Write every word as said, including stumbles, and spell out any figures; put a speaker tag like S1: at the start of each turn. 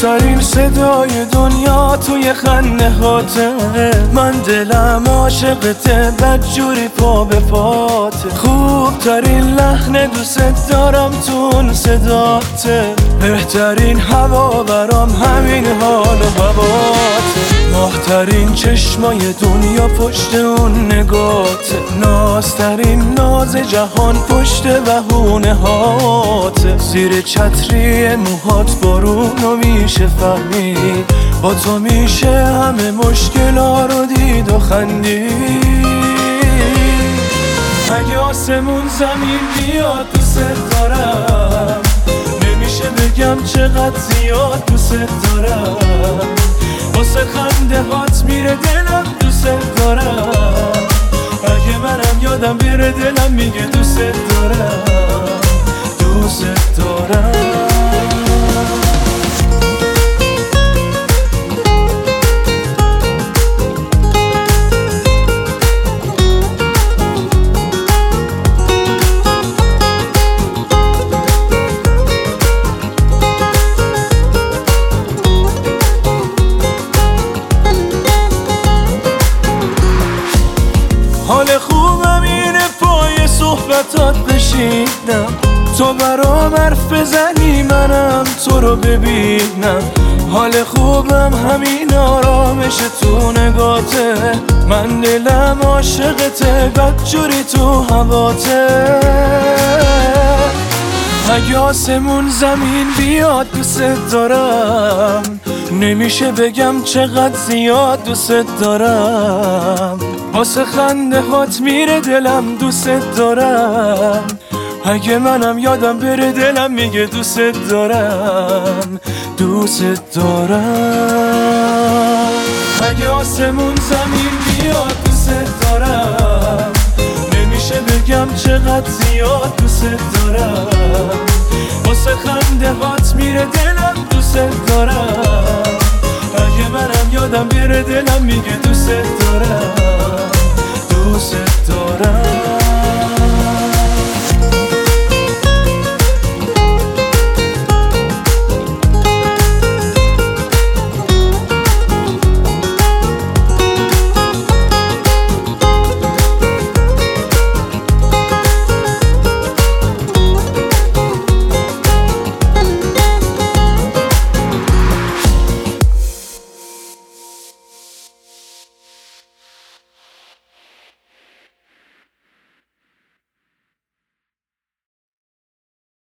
S1: خوبترین صدای دنیا توی خنده هاته، من دلم عاشقته بدجوری پا به پاته، خوبترین لحن دوست دارم تو اون صداته، بهترین هوا برام همین حال و هواته، ماهترین چشمای دنیا پشت اون نگاته، نازترین ناز جهان پشت بهونه هاته، زیر چتری موهات بارونو میشه فهمید، با تو میشه همه مشکلا رو دید و خندید. اگه آسمون زمین بیاد دوست دارم، نمیشه بگم چقدر زیاد دوست دارم، واسه خنده هات میره دلم دوست دارم، اگه منم یادم بره دلم میگه دوست دارم دوست دارم. حال خوبم اینه پای صحبتات بشینم، تو برام حرف بزنی منم تو رو ببینم، حال خوبم همین آرامش تو نگاته، من دلم عاشقته بدجوری تو هواته، اگه آسمون زمین بیاد دوست دارم، نمیشه بگم چقدر زیاد دوست دارم، واسه خنده هات میره دلم دوست دارم، اگه منم یادم بره دلم میگه دوست دارم دوست دارم. اگه آسمون زمین بیاد دوست دارم، نمیشه بگم چقدر زیاد دوست دارم، واسه خنده هات میره دلم دوست دارم، اگه منم یادم بره دلم میگه دوست دارم دوست دارم.